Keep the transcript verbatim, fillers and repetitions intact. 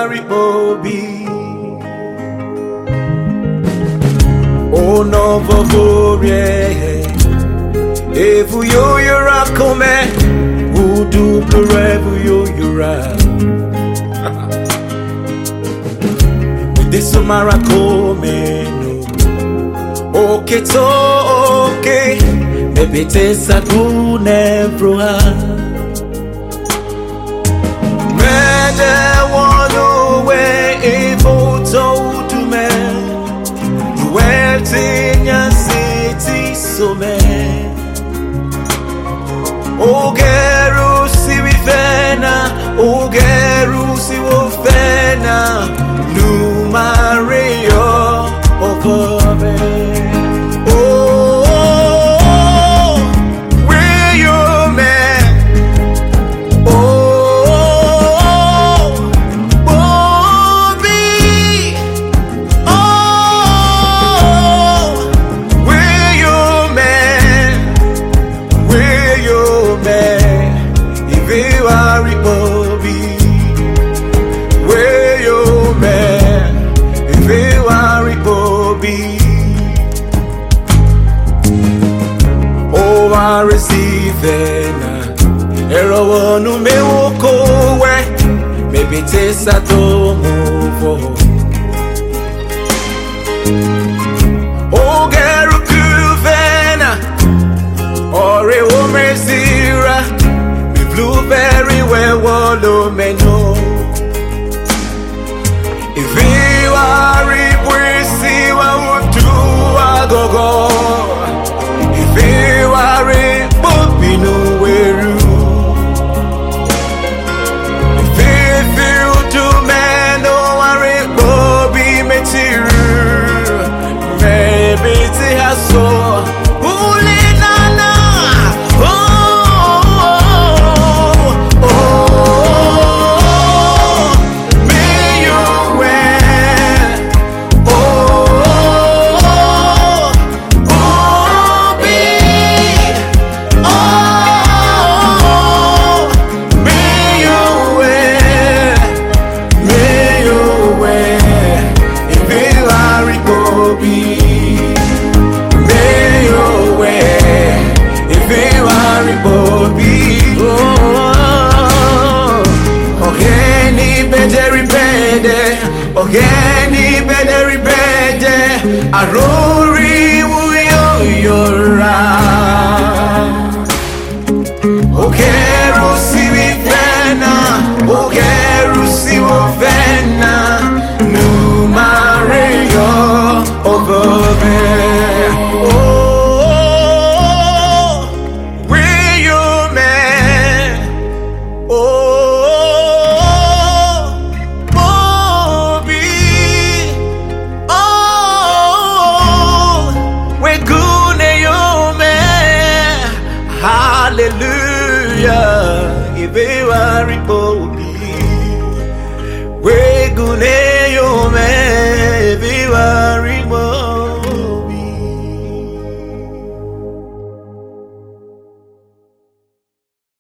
wari bobi. Oh no vovorie. Evu yo yura come. Udu plerevu yo yura. This sumara come no. Okay to okay. Maybe tesa gune broha. Mede wano we evo to to me. Dueltinya city so me. Ogeru si we fena, ogeru si wo fena. Numario over me. Oh, I receive it. Ero wonu me woko we. Maybe tesa to move. Oh, geru kuvena. Ore wo mesira. Me blueberry we wolo meno. If you are ibwisi wa utu agogo. If you are bobinu weru. If you do man no are bobi metiru. Maybe it has so. Ogeni bederi bede arori wuyo yora. Ogeru si we fena, ogeru si wo fena. Numario over there. Oh, where you man? Oh. Hallelujah, if you are bobi, we gune